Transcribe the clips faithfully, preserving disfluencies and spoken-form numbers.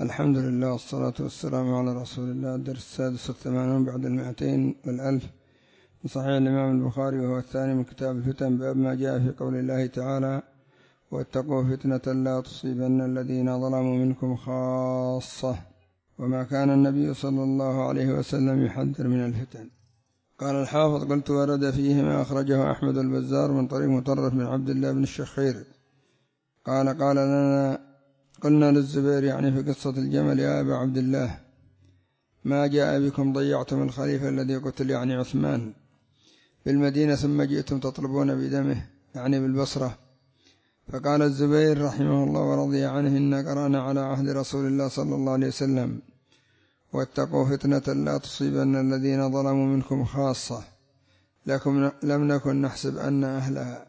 الحمد لله والصلاة والسلام على رسول الله. الدرس السادس والثمانون بعد المائتين والألف من صحيح الإمام البخاري، وهو الثاني من كتاب الفتن، باب ما جاء في قول الله تعالى: واتقوا فتنة لا تصيبن الذين ظلموا منكم خاصة. وما كان النبي صلى الله عليه وسلم يحذر من الفتن. قال الحافظ: قلت ورد فيه ما أخرجه أحمد البزار من طريق مطرف بن عبد الله بن الشخير قال قال لنا قلنا للزبير يعني في قصة الجمل: يا أبا عبد الله، ما جاء بكم ضيعتم الخليفة الذي قتل يعني عثمان بالمدينة، ثم جئتم تطلبون بدمه يعني بالبصرة. فقال الزبير رحمه الله ورضي عنه: إنا قرأنا على عهد رسول الله صلى الله عليه وسلم: واتقوا فتنة لا تصيبن الذين ظلموا منكم خاصة، لكم لم نكن نحسب أن أهلها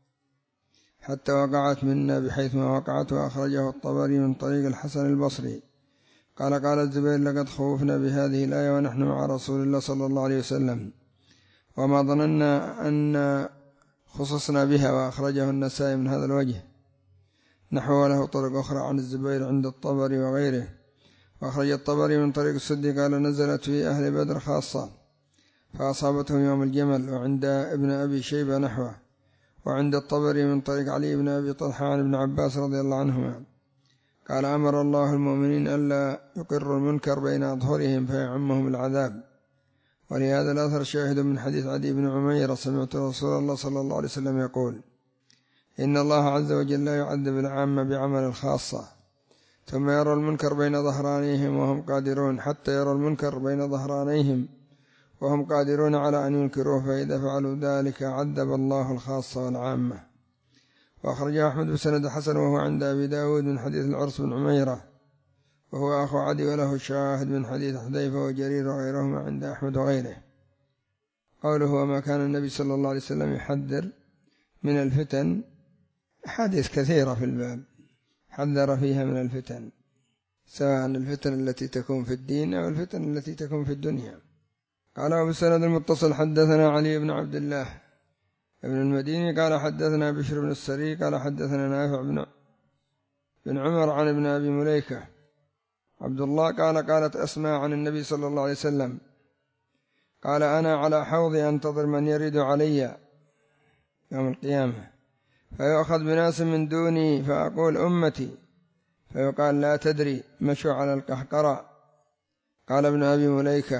حتى وقعت منا بحيث ما وقعت. وأخرجه الطبري من طريق الحسن البصري قال قال الزبير: لقد خوفنا بهذه الآية ونحن مع رسول الله صلى الله عليه وسلم، وما ظننا أن خصصنا بها. وأخرجه النسائي من هذا الوجه نحو له طرق أخرى عن الزبير عند الطبري وغيره. وأخرج الطبري من طريق السدي قال: نزلت في أهل بدر خاصة فأصابتهم يوم الجمل. وعند ابن أبي شيبة نحوه. وعند الطبري من طريق علي بن أبي طلحة عن ابن عباس رضي الله عنهما قال: أمر الله المؤمنين ألا يقروا المنكر بين أظهرهم فيعمهم العذاب. ولهذا الأثر شاهد من حديث عدي بن عمير: سمعت رسول الله صلى الله عليه وسلم يقول: إن الله عز وجل لا يعذب العامة بعمل الخاصة، ثم يرى المنكر بين ظهرانيهم وهم قادرون حتى يرى المنكر بين ظهرانيهم وهم قادرون على أن ينكروه، فإذا فعلوا ذلك عذب الله الخاصة والعامة. وأخرج أحمد بسند حسن وهو عند أبي داود من حديث العرس بن عميرة وهو أخو عدي، وله شاهد من حديث حذيفة وجرير وغيرهما عند أحمد وغيره. قوله: وما كان النبي صلى الله عليه وسلم يحذر من الفتن، حديث كثيرة في الباب حذر فيها من الفتن، سواء الفتن التي تكون في الدين أو الفتن التي تكون في الدنيا. قال: وبالسند المتصل حدثنا علي بن عبد الله ابن المديني قال حدثنا بشر بن السري قال حدثنا نافع بن بن عمر عن ابن أبي مليكة عبد الله قال قالت أسماء عن النبي صلى الله عليه وسلم قال: أنا على حوضي أنتظر من يرد علي يوم القيامة، فيؤخذ بناس من دوني فأقول: أمتي، فيقال: لا تدري، مشوا على القحقرة. قال ابن أبي مليكة: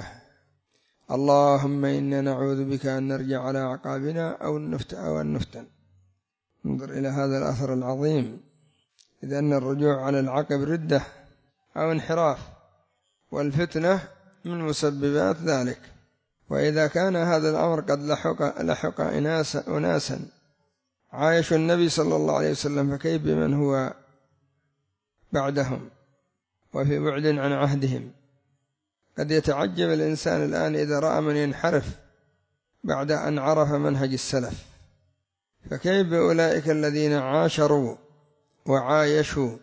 اللهم إنا نعوذ بك أن نرجع على عقابنا أو النفتن أو النفتن. انظر إلى هذا الأثر العظيم، إذ أن الرجوع على العقب ردة أو انحراف، والفتنة من مسببات ذلك. وإذا كان هذا الأمر قد لحق, لحق أناسا, أناسا عايشوا النبي صلى الله عليه وسلم، فكيف بمن هو بعدهم وفي بعد عن عهدهم؟ قد يتعجب الإنسان الآن إذا رأى من ينحرف بعد أن عرف منهج السلف، فكيف بأولئك الذين عاشروا وعايشوا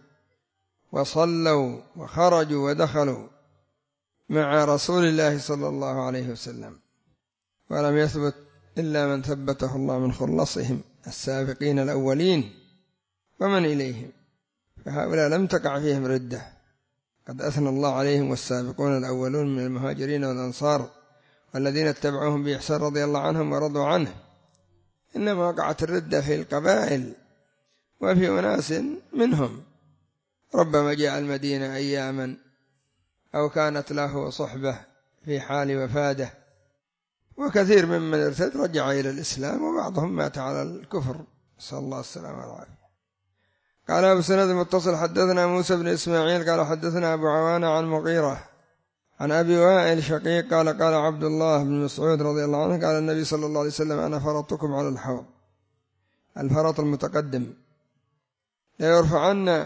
وصلوا وخرجوا ودخلوا مع رسول الله صلى الله عليه وسلم، ولم يثبت إلا من ثبته الله من خلصهم السابقين الأولين ومن إليهم، فهؤلاء لم تقع فيهم ردة، قد أثنى الله عليهم والسابقون الأولون من المهاجرين والأنصار والذين اتبعوهم بإحسان رضي الله عنهم ورضوا عنه. إنما وقعت الردة في القبائل وفي أناس منهم ربما جاء المدينة أياما أو كانت له صحبة في حال وفاده، وكثير ممن ارتد رجع إلى الإسلام، وبعضهم مات على الكفر، صلى الله السلام والعافية. قال: أبو سند المتصل حدثنا موسى بن إسماعيل قال حدثنا أبو عوانة عن مغيرة عن أبي وائل شقيق قال قال عبد الله بن مسعود رضي الله عنه قال النبي صلى الله عليه وسلم: أنا فرطكم على الحوض. الفرط المتقدم: لا يرفعن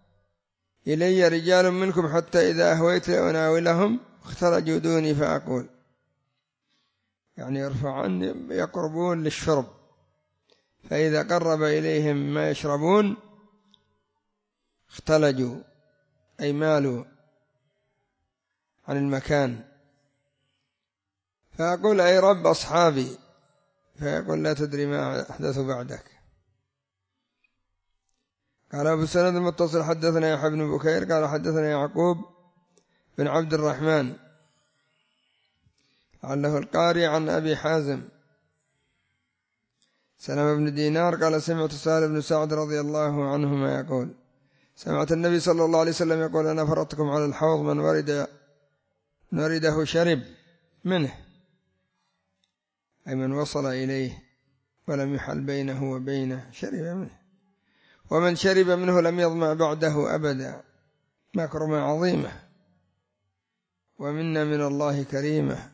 إلي رجال منكم حتى إذا أهويت لأناولهم اخترجوا دوني فأقول، يعني يرفعن يقربون للشرب، فإذا قرب إليهم ما يشربون اختلجوا أي مالوا عن المكان، فأقول: أي رب أصحابي، فيقول: لا تدري ما أحدث بعدك. قال أبو السند المتصل حدثنا يحيى بن بكير قال حدثنا يعقوب بن عبد الرحمن لعله القاري عن أبي حازم سلمة بن دينار قال سمعت سهل بن سعد رضي الله عنهما يقول سمعت النبي صلى الله عليه وسلم يقول أنا فرطكم على الحوض من ورد من ورده شرب منه، أي من وصل إليه ولم يحل بينه وبينه شرب منه، ومن شرب منه لم يظمأ بعده أبدا. مكرمة عظيمة ومنا من الله كريمة.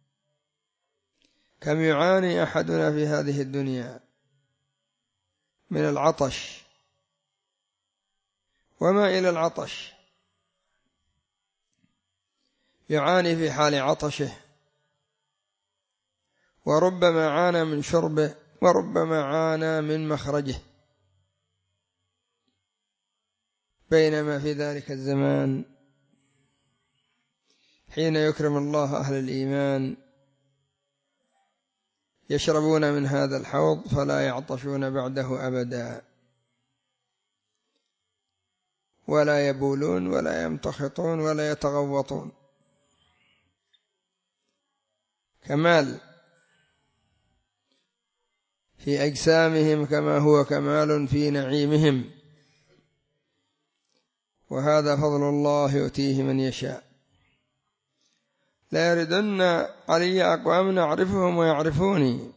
كم يعاني أحدنا في هذه الدنيا من العطش، وما إلى العطش، يعاني في حال عطشه، وربما عانى من شربه، وربما عانى من مخرجه. بينما في ذلك الزمان حين يكرم الله أهل الإيمان يشربون من هذا الحوض فلا يعطشون بعده أبدا، ولا يبولون ولا يمتخطون ولا يتغوطون. كمال في أجسامهم كما هو كمال في نعيمهم، وهذا فضل الله يؤتيه من يشاء. لا يردن علي أقوام أعرفهم ويعرفوني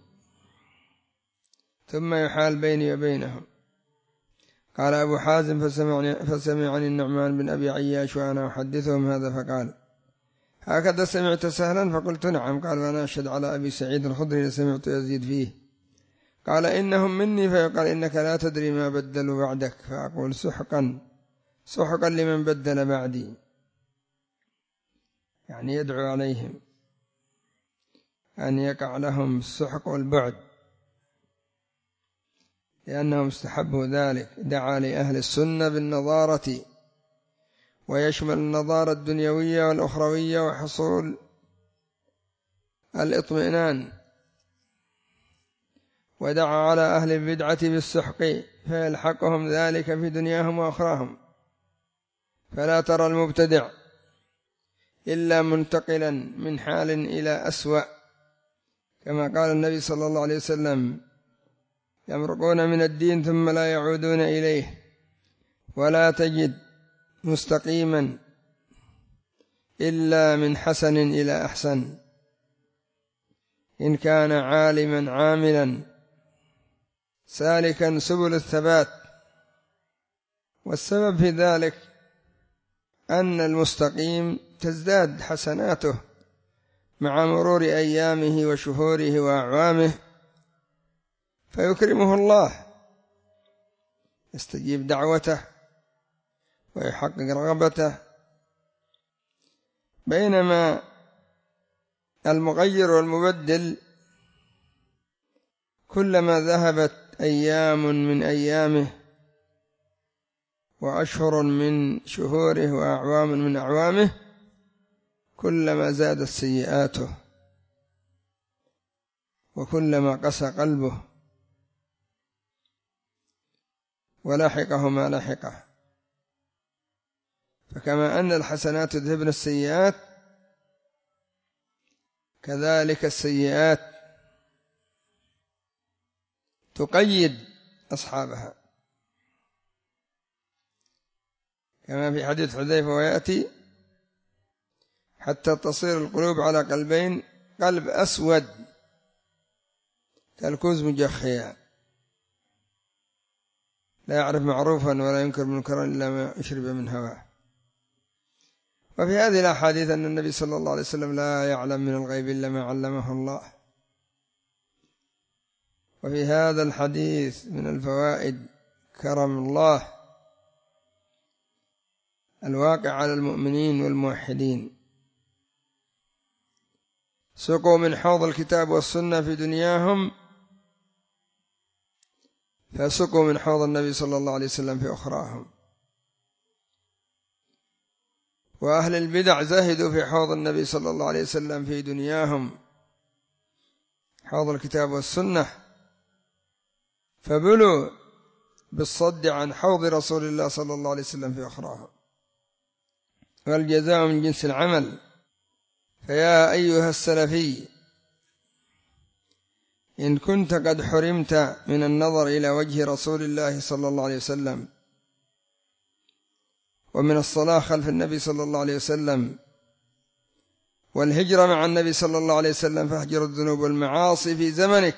ثم يحال بيني وبينهم. قال أبو حازم فسمعني, فسمعني النعمان بن أبي عياش وأنا أحدثهم هذا فقال هكذا سمعت سهلا؟ فقلت نعم. قال وأنا أشهد على أبي سعيد الخدري لسمعت يزيد فيه. قال إنهم مني، فيقال إنك لا تدري ما بدلوا بعدك، فأقول سحقا سحقا لمن بدل بعدي، يعني يدعو عليهم أن يقع لهم السحق والبعد، لأنهم استحبوا ذلك. دعا لأهل السنة بالنظارة، ويشمل النظارة الدنيوية والأخروية وحصول الاطمئنان. ودعا على أهل البدعة بالسحق فيلحقهم ذلك في دنياهم وأخراهم، فلا ترى المبتدع إلا منتقلا من حال إلى أسوأ، كما قال النبي صلى الله عليه وسلم يمرقون من الدين ثم لا يعودون إليه. ولا تجد مستقيما إلا من حسن إلى أحسن، إن كان عالما عاملا سالكا سبل الثبات. والسبب في ذلك أن المستقيم تزداد حسناته مع مرور أيامه وشهوره وأعوامه، فيكرمه الله، يستجيب دعوته ويحقق رغبته. بينما المغير والمبدل كلما ذهبت أيام من أيامه وأشهر من شهوره وأعوام من أعوامه كلما زادت سيئاته وكلما قسى قلبه ولحقه ما لحقه. فكما أن الحسنات تذهبن السيئات، كذلك السيئات تقيد أصحابها، كما في حديث حذيفة ويأتي حتى تصير القلوب على قلبين، قلب أسود كالكوز مجخيا لا يعرف معروفا ولا ينكر منكرا إلا ما يشرب من هواه. وفي هذه الأحاديث أن النبي صلى الله عليه وسلم لا يعلم من الغيب إلا ما علمه الله. وفي هذا الحديث من الفوائد كرم الله الواقع على المؤمنين والموحدين. سقوا من حوض الكتاب والسنة في دنياهم، فسقوا من حوض النبي صلى الله عليه وسلم في أخراهم. وأهل البدع زهدوا في حوض النبي صلى الله عليه وسلم في دنياهم، حوض الكتاب والسنة، فبلوا بالصد عن حوض رسول الله صلى الله عليه وسلم في أخراها، والجزاء من جنس العمل. فيا أيها السلفي، إن كنت قد حرمت من النظر إلى وجه رسول الله صلى الله عليه وسلم ومن الصلاة خلف النبي صلى الله عليه وسلم والهجرة مع النبي صلى الله عليه وسلم، فاهجر الذنوب والمعاصي في زمنك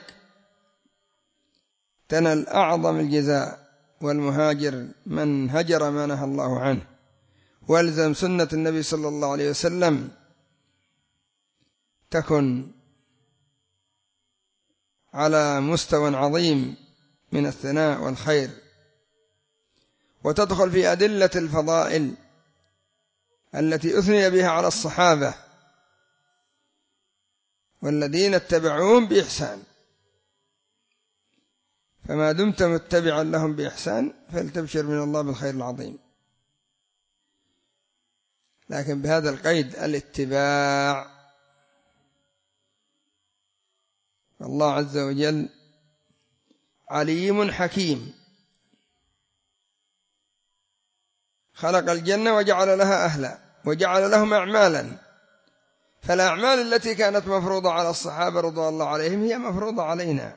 تنل أعظم الجزاء. والمهاجر من هجر ما نهى الله عنه، والزم سنة النبي صلى الله عليه وسلم، تكن على مستوى عظيم من الثناء والخير، وتدخل في أدلة الفضائل التي أثني بها على الصحابة والذين اتبعوهم بإحسان. فما دمت متبعا لهم بإحسان فلتبشر من الله بالخير العظيم، لكن بهذا القيد: الاتباع. الله عز وجل عليم حكيم، خلق الجنة وجعل لها أهلا وجعل لهم أعمالا، فالأعمال التي كانت مفروضة على الصحابة رضوان الله عليهم هي مفروضة علينا،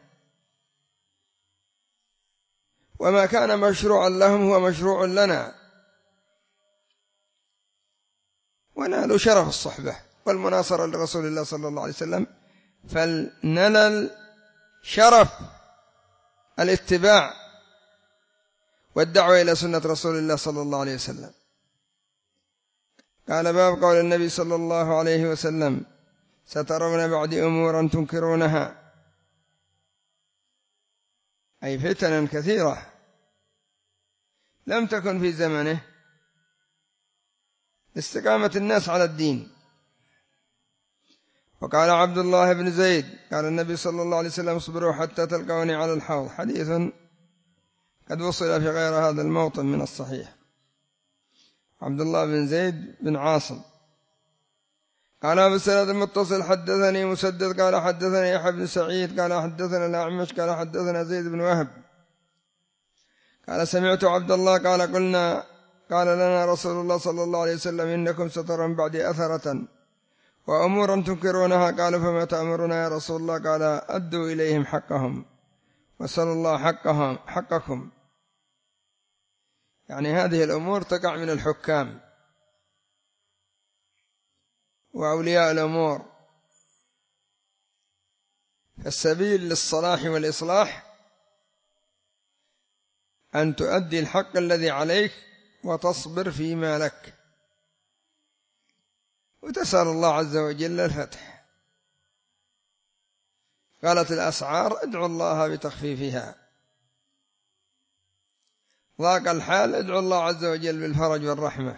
وما كان مشروعا لهم هو مشروع لنا، ونالوا شرف الصحبة والمناصرة لرسول الله صلى الله عليه وسلم، فلننل شرف الاتباع والدعوة إلى سنة رسول الله صلى الله عليه وسلم. قال: باب قول النبي صلى الله عليه وسلم: سترون بعدي أمورا تنكرونها، أي فتنا كثيرة لم تكن في زمنه، استقامة الناس على الدين. وقال عبد الله بن زيد: قال النبي صلى الله عليه وسلم: اصبروا حتى تلقوني على الحوض، حديث قد وصل في غير هذا الموطن من الصحيح. عبد الله بن زيد بن عاصم قال: أبو السند المتصل حدثني مسدد قال حدثني يحيى بن سعيد قال حدثنا الأعمش قال حدثنا زيد بن وهب قال: سمعت عبد الله قال: قلنا قال لنا رسول الله صلى الله عليه وسلم: إنكم سترون بعدي أثرة وأمورا تنكرونها. قالوا: فما تأمرنا يا رسول الله؟ قال: أدوا إليهم حقهم وسلوا الله حقهم حقكم. يعني هذه الأمور تقع من الحكام وأولياء الأمور، فالسبيل للصلاح والإصلاح أن تؤدي الحق الذي عليك وتصبر فيما لك، وتسأل الله عز وجل الفتح. قالت الأسعار: ادعوا الله بتخفيفها. ضاق الحال: ادعوا الله عز وجل بالفرج والرحمة.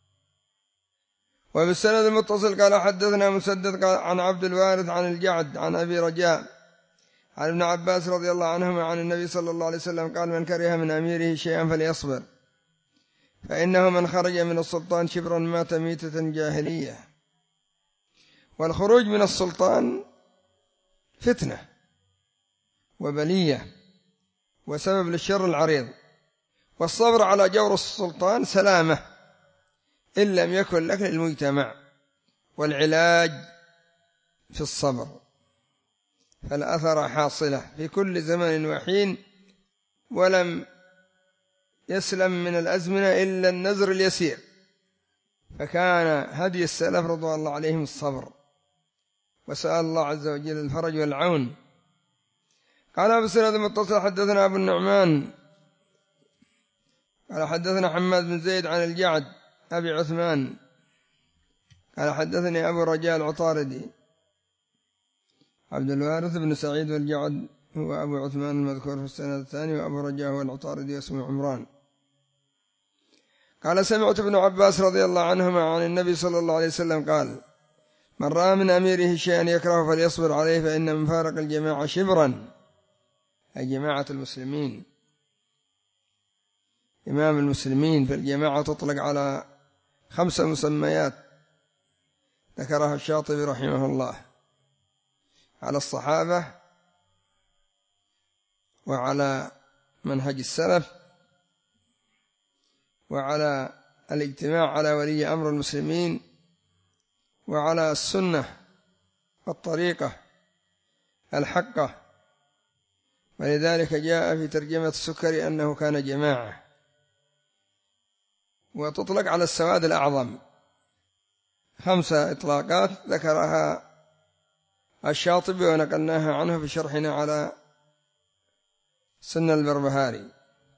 وبالسند المتصل قال: حدثنا مسدد قال عن عبد الوارث عن الجعد عن أبي رجاء عن ابن عباس رضي الله عنهما عن النبي صلى الله عليه وسلم قال: من كره من أميره شيئا فليصبر، فإنه من خرج من السلطان شبرا مات ميتة جاهلية. والخروج من السلطان فتنة وبلية وسبب للشر العريض، والصبر على جور السلطان سلامة إن لم يكن لك للمجتمع، والعلاج في الصبر. فالأثر حاصلة في كل زمن وحين، ولم يسلم من الأزمنة إلا النزر اليسير، فكان هدي السلف رضوان الله عليهم الصبر، وسأل الله عز وجل الفرج والعون. قال أبو السند المتصل حدثنا أبو النعمان قال حدثنا حماد بن زيد عن الجعد أبي عثمان قال حدثني أبو رجاء العطاردي. عبد الوارث بن سعيد والجعد هو أبو عثمان المذكور في السند الثاني، وأبو رجاء هو العطاردي اسمه عمران. قال: سمعت ابن عباس رضي الله عنهما عن النبي صلى الله عليه وسلم قال: من رأى من أميره شيئا يكره فليصبر عليه، فإن من فارق الجماعة شبرا، أي جماعة المسلمين، إمام المسلمين. فالجماعة تطلق على خمس مسميات ذكرها الشاطبي رحمه الله: على الصحابة، وعلى منهج السلف، وعلى الاجتماع على ولي أمر المسلمين وعلى السنة والطريقة الحقة. ولذلك جاء في ترجمة السكري أنه كان جماعة، وتطلق على السواد الأعظم. خمسة إطلاقات ذكرها الشاطبي ونقلناها عنه في شرحنا على سنة البربهاري،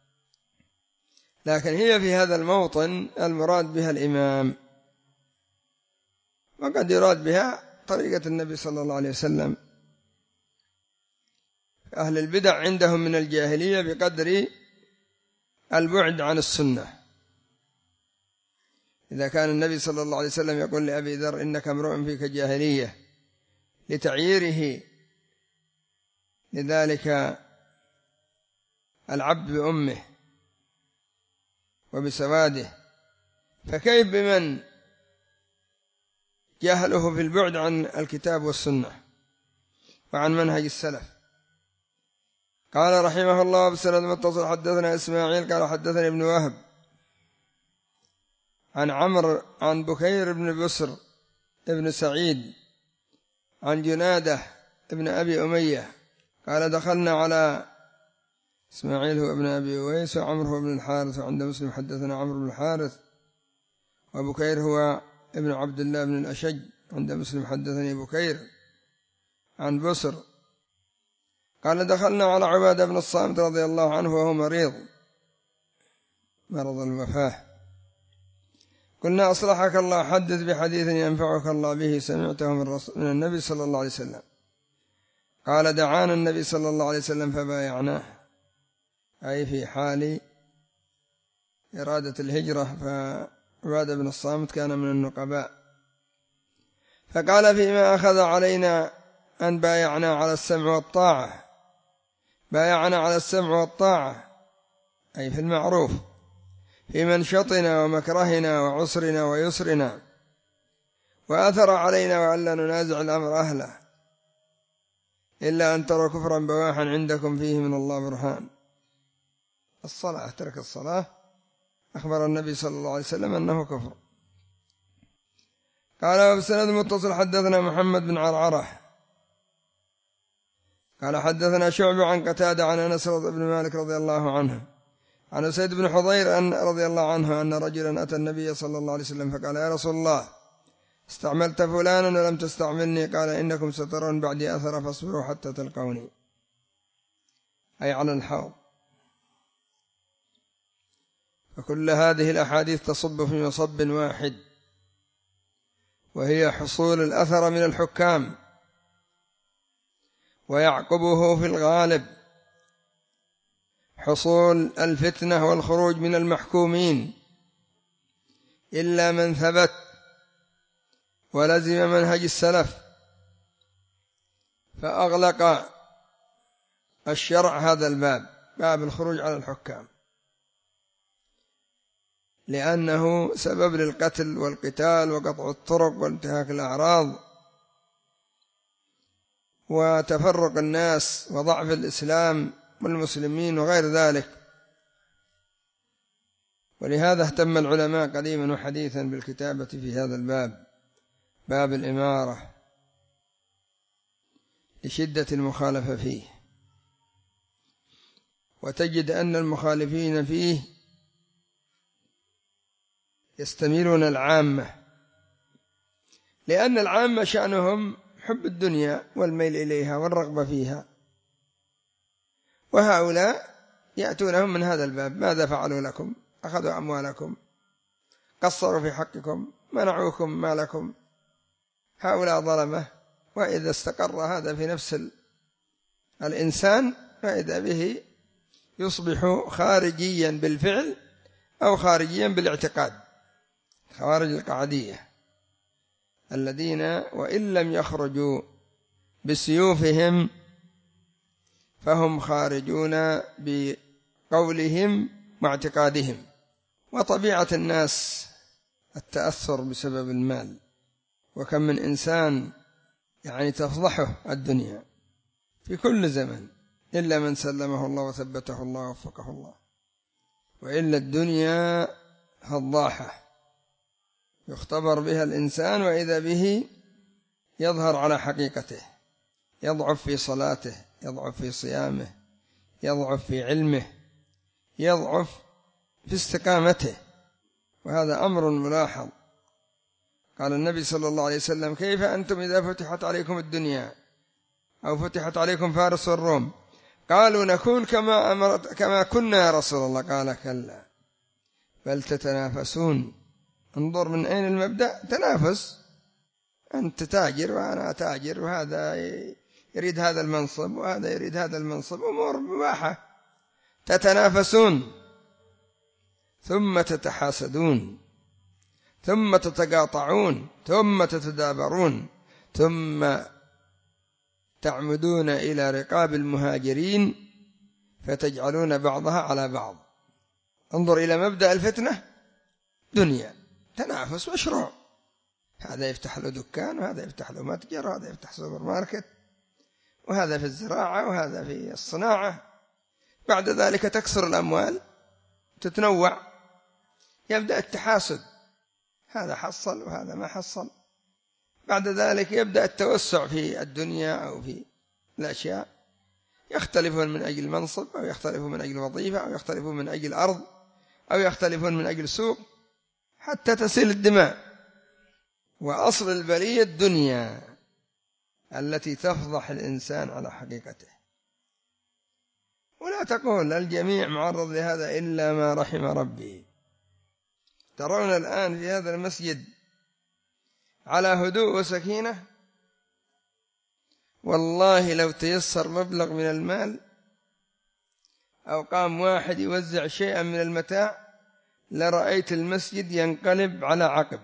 لكن هي في هذا الموطن المراد بها الإمام، وقد يراد بها طريقة النبي صلى الله عليه وسلم. أهل البدع عندهم من الجاهلية بقدر البعد عن السنة. إذا كان النبي صلى الله عليه وسلم يقول لأبي ذر إنك امرؤ فيك جاهلية لتعييره لذلك العبد بأمه وبسواده، فكيف بمن جهله في البعد عن الكتاب والسنة وعن منهج السلف؟ قال رحمه الله بسند متصل حدثنا إسماعيل قال حدثني ابن وهب عن عمرو عن بكير بن بسر ابن سعيد عن جنادة ابن أبي أمية قال دخلنا على إسماعيل هو ابن أبي أويس وعمرو هو ابن الحارث، وعند مسلم حدثنا عمرو بن الحارث، وبكير هو ابن عبد الله بن الأشج، عند مسلم حدثني بكير عن بسر قال دخلنا على عبادة بن الصامت رضي الله عنه وهو مريض مرض الوفاة، قلنا أصلحك الله حدث بحديث ينفعك الله به سمعته من, من النبي صلى الله عليه وسلم. قال دعانا النبي صلى الله عليه وسلم فبايعناه، أي في حال إرادة الهجرة، فعبادة بن الصامت كان من النقباء. فقال فيما أخذ علينا أن بايعنا على السمع والطاعة، بايعنا على السمع والطاعة أي في المعروف في منشطنا ومكرهنا وعسرنا ويسرنا، وأثر علينا وألا ننازع الأمر أهله إلا أن تروا كفرا بواحا عندكم فيه من الله برهان. الصلاة ترك الصلاة أخبر النبي صلى الله عليه وسلم أنه كفر. قال وبسند متصل حدثنا محمد بن عرعرة قال حدثنا شعبة عن قتادة عن أنس بن مالك رضي الله عنه عن سيد بن حضير أن رضي الله عنه أن رجلا أتى النبي صلى الله عليه وسلم فقال يا رسول الله استعملت فلانا ولم تستعملني، قال إنكم سترون بعدي أثر فاصبروا حتى تلقوني، أي على الحوض. فكل هذه الأحاديث تصب في مصب واحد، وهي حصول الأثر من الحكام، ويعقبه في الغالب حصول الفتنة والخروج من المحكومين، إلا من ثبت ولزم منهج السلف فأغلق الشرع هذا الباب، باب الخروج على الحكام، لأنه سبب للقتل والقتال وقطع الطرق وانتهاك الأعراض وتفرق الناس وضعف الإسلام والمسلمين وغير ذلك. ولهذا اهتم العلماء قديما وحديثا بالكتابة في هذا الباب، باب الإمارة، لشدة المخالفة فيه. وتجد أن المخالفين فيه يستميلون العامة، لأن العامة شأنهم حب الدنيا والميل إليها والرغبة فيها، وهؤلاء يأتونهم من هذا الباب: ماذا فعلوا لكم؟ أخذوا أموالكم، قصروا في حقكم، منعوكم مالكم، هؤلاء ظلمة. وإذا استقر هذا في نفس الإنسان فإذا به يصبح خارجيا بالفعل أو خارجيا بالاعتقاد، خوارج القعدية الذين وإن لم يخرجوا بسيوفهم فهم خارجون بقولهم واعتقادهم. وطبيعة الناس التأثر بسبب المال، وكم من إنسان يعني تفضحه الدنيا في كل زمن، إلا من سلمه الله وثبته الله ووفقه الله، وإلا الدنيا فضاحة يختبر بها الإنسان، وإذا به يظهر على حقيقته، يضعف في صلاته، يضعف في صيامه، يضعف في علمه، يضعف في استقامته، وهذا أمر ملاحظ. قال النبي صلى الله عليه وسلم: كيف أنتم إذا فتحت عليكم الدنيا أو فتحت عليكم فارس والروم؟ قالوا: نكون كما أمرت كما كنا يا رسول الله. قال: كلا بل تتنافسون. انظر من أين المبدأ، تنافس، أنت تاجر وأنا تاجر، وهذا يريد هذا المنصب وهذا يريد هذا المنصب، أمور مباحة. تتنافسون ثم تتحاسدون ثم تتقاطعون ثم تتدابرون ثم تعمدون إلى رقاب المهاجرين فتجعلون بعضها على بعض. انظر إلى مبدأ الفتنة، دنيا تنافس مشروع، هذا يفتح له دكان وهذا يفتح له متجر وهذا يفتح سوبر ماركت، وهذا في الزراعة وهذا في الصناعة. بعد ذلك تكسر الأموال، تتنوع، يبدأ التحاسد، هذا حصل وهذا ما حصل. بعد ذلك يبدأ التوسع في الدنيا أو في الأشياء، يختلفون من أجل منصب أو يختلفون من أجل وظيفة أو يختلفون من أجل أرض أو يختلفون من أجل سوق، حتى تسيل الدماء. وأصل البلية الدنيا التي تفضح الإنسان على حقيقته. ولا تقول الجميع معرض لهذا إلا ما رحم ربي. ترون الآن في هذا المسجد على هدوء وسكينة، والله لو تيسر مبلغ من المال أو قام واحد يوزع شيئا من المتاع لرأيت المسجد ينقلب على عقب،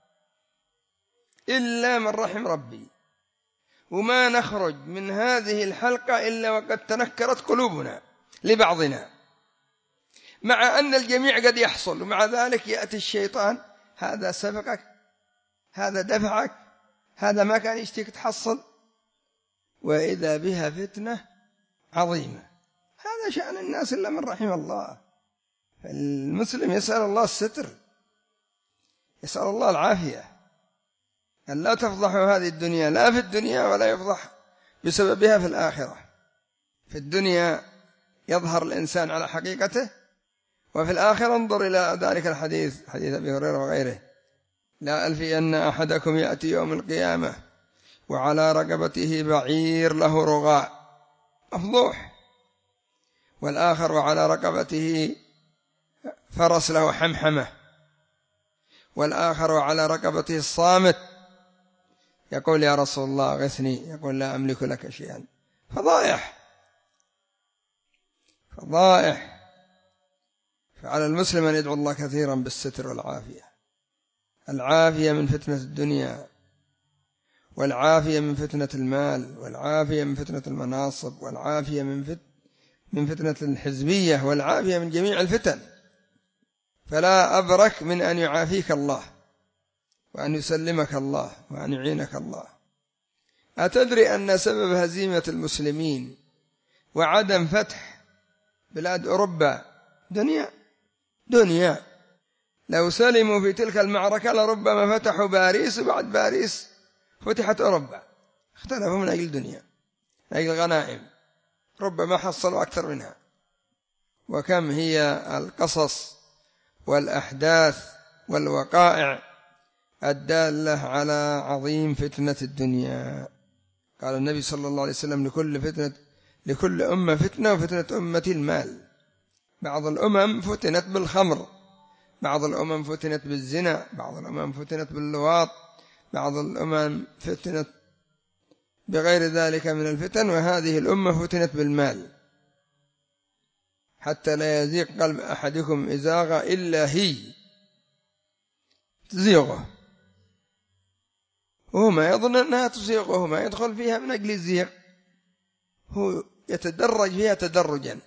إلا من رحم ربي. وما نخرج من هذه الحلقة إلا وقد تنكرت قلوبنا لبعضنا، مع أن الجميع قد يحصل، ومع ذلك يأتي الشيطان: هذا سبقك، هذا دفعك، هذا ما كان يشتيك تحصل، وإذا بها فتنة عظيمة. هذا شأن الناس إلا من رحم الله. المسلم يسأل الله الستر، يسأل الله العافية، أن لا تفضحوا هذه الدنيا، لا في الدنيا ولا يفضح بسببها في الآخرة. في الدنيا يظهر الإنسان على حقيقته، وفي الآخرة انظر إلى ذلك الحديث، حديث أبي هريرة وغيره: لا ألفين أحدكم يأتي يوم القيامة وعلى رقبته بعير له رغاء مفضوح، والآخر وعلى رقبته فرس له حمحمة، والآخر وعلى رقبته الصامت، يقول: يا رسول الله أغثني، يقول: لا أملك لك شيئا. فضائح فضائح. فعلى المسلم أن يدعو الله كثيرا بالستر والعافية، العافية من فتنة الدنيا، والعافية من فتنة المال، والعافية من فتنة المناصب، والعافية من فت من فتنة الحزبية، والعافية من جميع الفتن. فلا أبرك من أن يعافيك الله وأن يسلمك الله وأن يعينك الله. أتدري أن سبب هزيمة المسلمين وعدم فتح بلاد أوروبا دنيا دنيا لو سلموا في تلك المعركة لربما فتحوا باريس، وبعد باريس فتحت أوروبا. اختلفوا من أجل الدنيا، من أجل الغنائم، ربما حصلوا أكثر منها. وكم هي القصص والأحداث والوقائع الدالة على عظيم فتنة الدنيا. قال النبي صلى الله عليه وسلم: لكل فتنة لكل أمة فتنة، وفتنة أمتي المال. بعض الأمم فتنت بالخمر، بعض الأمم فتنت بالزنا، بعض الأمم فتنت باللواط، بعض الأمم فتنت بغير ذلك من الفتن، وهذه الأمة فتنت بالمال، حتى لا يزيغ قلب أحدكم إزاغة إلا هي تزيغه، وهو ما يظن أنها تزيغه، ما يدخل فيها من أجل الزيغ، هو يتدرج فيها تدرجا،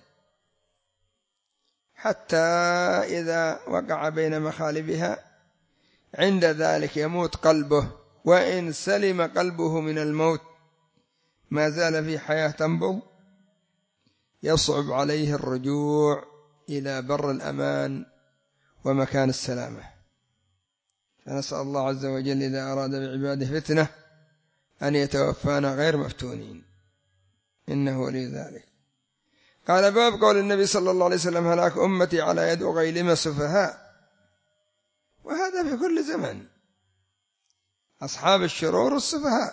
حتى إذا وقع بين مخالبها عند ذلك يموت قلبه. وإن سلم قلبه من الموت ما زال في حياة تنبض، يصعب عليه الرجوع إلى بر الأمان ومكان السلامة. فنسأل الله عز وجل إذا أراد بعباده فتنة أن يتوفانا غير مفتونين، إنه ولي ذلك. قال: باب قول النبي صلى الله عليه وسلم: هلاك أمتي على يد أغيلم سفهاء. وهذا في كل زمن، أصحاب الشرور السفهاء.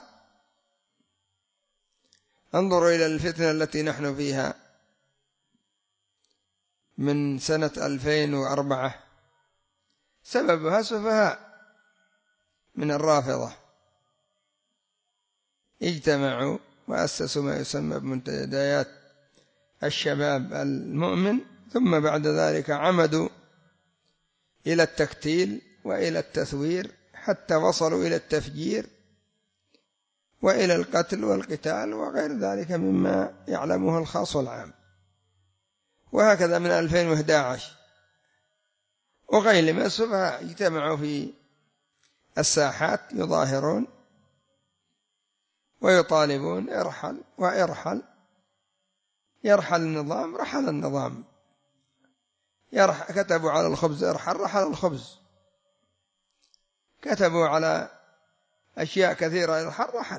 انظروا إلى الفتنة التي نحن فيها من سنة ألفين وأربعة، سببها سفهاء من الرافضة اجتمعوا وأسسوا ما يسمى بمنتديات الشباب المؤمن، ثم بعد ذلك عمدوا إلى التكتيل وإلى التثوير حتى وصلوا إلى التفجير وإلى القتل والقتال وغير ذلك مما يعلمه الخاص والعام. وهكذا من ألفين وأحد عشر أغيلم السفهاء اجتمعوا في الساحات يظاهرون ويطالبون: ارحل وارحل، يرحل النظام، رحل النظام، يرحل. كتبوا على الخبز ارحل، رحل الخبز. كتبوا على أشياء كثيرة ارحل، رحل.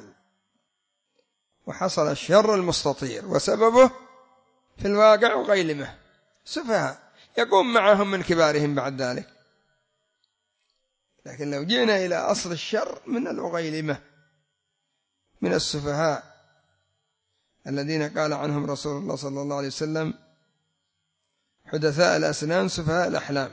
وحصل الشر المستطير، وسببه في الواقع أغيلمة سفهاء يقوم معهم من كبارهم بعد ذلك. لكن لو جئنا إلى أصل الشر من الأغيلمة، من السفهاء الذين قال عنهم رسول الله صلى الله عليه وسلم: حدثاء الأسنان سفهاء الأحلام.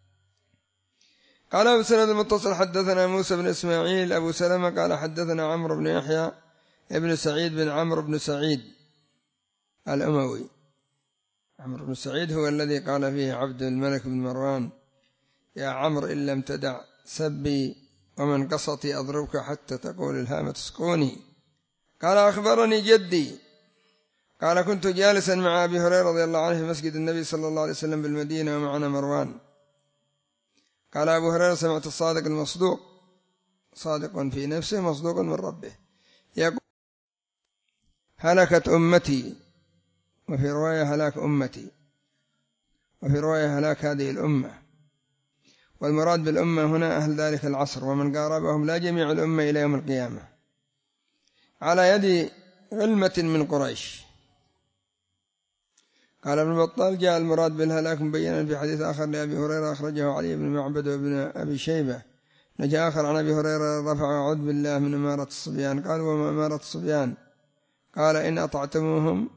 قال أبو سند المتصل: حدثنا موسى بن إسماعيل أبو سلمة قال حدثنا عمرو بن يحيى ابن سعيد بن عمرو بن سعيد الأموي. عمرو بن سعيد هو الذي قال فيه عبد الملك بن مروان: يا عمرو إن لم تدع سبي ومن قصتي أضربك حتى تقول الهامة اسكوني. قال: أخبرني جدي قال: كنت جالسا مع أبي هريرة رضي الله عنه في مسجد النبي صلى الله عليه وسلم بالمدينة ومعنا مروان. قال أبو هريرة: سمعت الصادق المصدوق، صادق في نفسه مصدوق من ربه، يقول: هلكت أمتي، وفي رواية هلاك أمتي، وفي رواية هلاك هذه الأمة. والمراد بالأمة هنا أهل ذلك العصر ومن قاربهم، لا جميع الأمة إلى يوم القيامة، على يد علمة من قريش. قال ابن بطال: جاء المراد بالهلاك مبينا في حديث آخر لأبي هريرة أخرجه علي بن معبد وابن أبي شيبة، نجا آخر عن أبي هريرة رفع: أعوذ بالله من أمارة الصبيان. قال: وما أمارة الصبيان؟ قال: إن أطعتموهم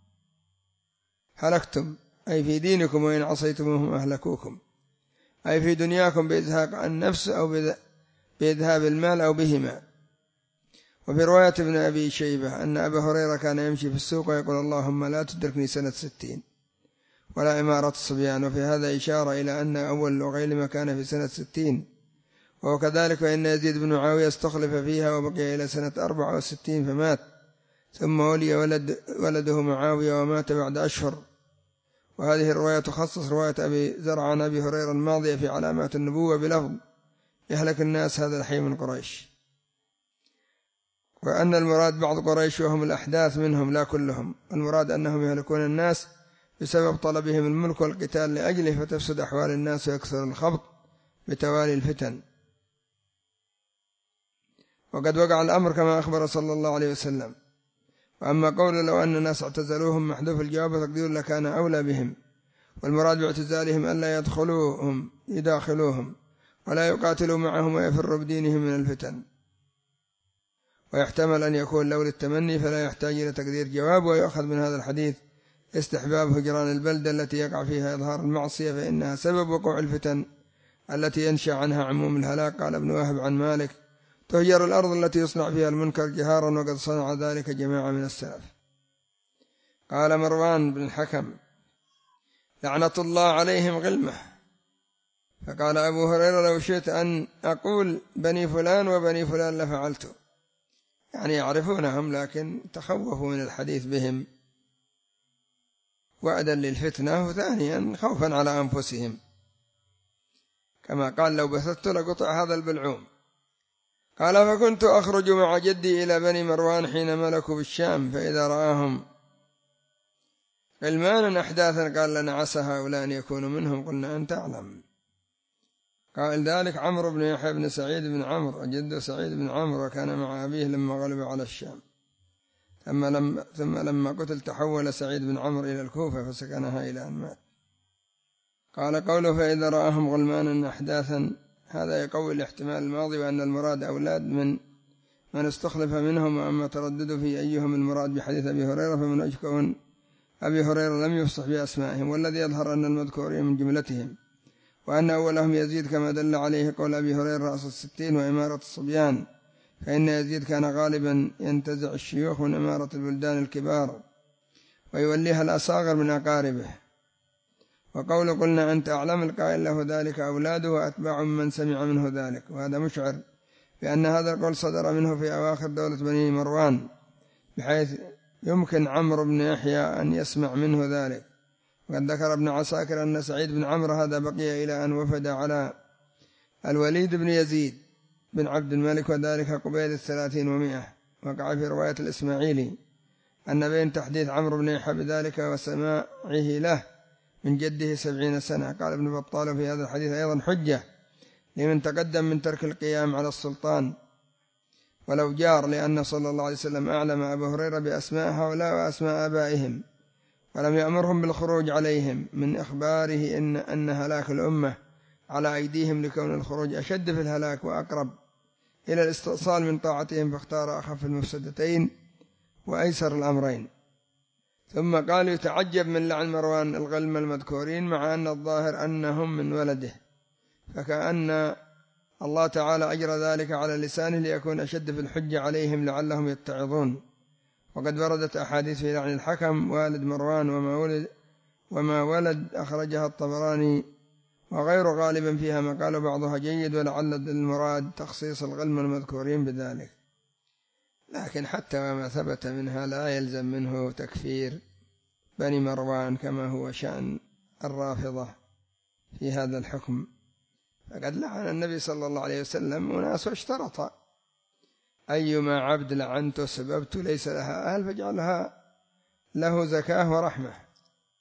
هلكتم، أي في دينكم، وإن عصيتموهم أهلكوكم، أي في دنياكم بإزهاق النفس أو بإذهاب المال أو بهما. وفي رواية ابن أبي شيبة أن أبا هريرة كان يمشي في السوق ويقول: اللهم لا تدركني سنة ستين ولا إمارة الصبيان. وفي هذا إشارة إلى أن أول أغيلم كان في سنة ستين، وكذلك فإن يزيد بن معاوية استخلف فيها وبقي إلى سنة أربعة وستين فمات، ثم ولي ولد ولده معاوية ومات بعد أشهر. وهذه الرواية تخصص رواية أبي زرع عن أبي هريرة الماضية في علامات النبوة بلفظ: يهلك الناس هذا الحي من قريش. وأن المراد بعض قريش وهم الأحداث منهم لا كلهم، المراد أنهم يهلكون الناس بسبب طلبهم الملك والقتال لأجله، فتفسد أحوال الناس ويكثر الخبط بتوالي الفتن. وقد وقع الأمر كما أخبر صلى الله عليه وسلم. وأما قول لو أن الناس اعتزلوهم محذوف الجواب تقدير لكان أولى بهم، والمراد باعتزالهم ألا يدخلوهم يداخلوهم ولا يقاتلوا معهم ويفروا بدينهم من الفتن. ويحتمل أن يكون لو للتمني فلا يحتاج إلى تقدير جواب. ويؤخذ من هذا الحديث استحباب هجران البلدة التي يقع فيها إظهار المعصية، فإنها سبب وقوع الفتن التي ينشأ عنها عموم الهلاك. قال ابن وهب عن مالك: تهجر الأرض التي يصنع فيها المنكر جهارا، وقد صنع ذلك جماعة من السلف. قال مروان بن الحكم: لعنة الله عليهم غلمة. فقال أبو هريرة: لو شئت أن أقول بني فلان وبني فلان لفعلته، يعني يعرفونهم لكن تخوفوا من الحديث بهم وعدا للفتنة، وثانيا خوفا على أنفسهم، كما قال: لو بثثت لقطع هذا البلعوم. قال: فكنت أخرج مع جدي إلى بني مروان حين ملكوا بالشام، فإذا رآهم غلمان أحداثا قال لنا: عسى هؤلاء أن يكونوا منهم. قلنا: أنت أعلم. قال ذلك عمرو بن يحيى بن سعيد بن عمرو جد سعيد بن عمرو، وكان مع أبيه لما غلب على الشام، ثم لما, ثم لما قتل تحول سعيد بن عمرو إلى الكوفة فسكنها إلى أن مات. قال قوله فإذا رآهم غلمانا أحداثا، هذا يقوي الاحتمال الماضي وأن المراد أولاد من من استخلف منهم، وأما تردد في أيهم المراد بحديث أبي هريرة فمن وجه كون أبي هريرة لم يفصح بأسمائهم، والذي يظهر أن المذكورين من جملتهم، وأن أولهم يزيد كما دل عليه قول أبي هريرة رأس الستين وإمارة الصبيان، فإن يزيد كان غالبا ينتزع الشيوخ من إمارة البلدان الكبار ويوليها الأصاغر من أقاربه. وقول قلنا أنت أعلم القائل له ذلك أولاده وأتباع من سمع منه ذلك، وهذا مشعر بأن هذا القول صدر منه في أواخر دولة بني مروان، بحيث يمكن عمرو بن يحيى أن يسمع منه ذلك. وقد ذكر ابن عساكر أن سعيد بن عمرو هذا بقي إلى أن وفد على الوليد بن يزيد بن عبد الملك، وذلك قبيل الثلاثين ومئة. وقع في رواية الإسماعيلي أن بين تحديث عمرو بن يحيى بذلك وسماعه له من جده سبعين سنة. قال ابن بطال في هذا الحديث أيضا حجة لمن تقدم من ترك القيام على السلطان ولو جار، لأن صلى الله عليه وسلم أعلم أبو هريرة بأسماء هؤلاء وأسماء آبائهم، ولم يأمرهم بالخروج عليهم، من إخباره إن, أن هلاك الأمة على أيديهم، لكون الخروج أشد في الهلاك وأقرب إلى الاستئصال من طاعتهم، فاختار أخف المفسدتين وأيسر الأمرين. ثم قال يتعجب من لعن مروان الغلم المذكورين، مع أن الظاهر أنهم من ولده، فكأن الله تعالى أجرى ذلك على لسانه ليكون أشد في الحجة عليهم لعلهم يتعظون. وقد وردت أحاديث في لعن الحكم والد مروان وما ولد, وما ولد أخرجها الطبراني وغير غالبا فيها مقال بعضها جيد، ولعل المراد تخصيص الغلم المذكورين بذلك. لكن حتى وما ثبت منها لا يلزم منه تكفير بني مروان كما هو شأن الرافضة في هذا الحكم. فقد لعن النبي صلى الله عليه وسلم وناس اشترط أيما عبد لعنت سببت ليس لها أهل فاجعلها له زكاة ورحمة،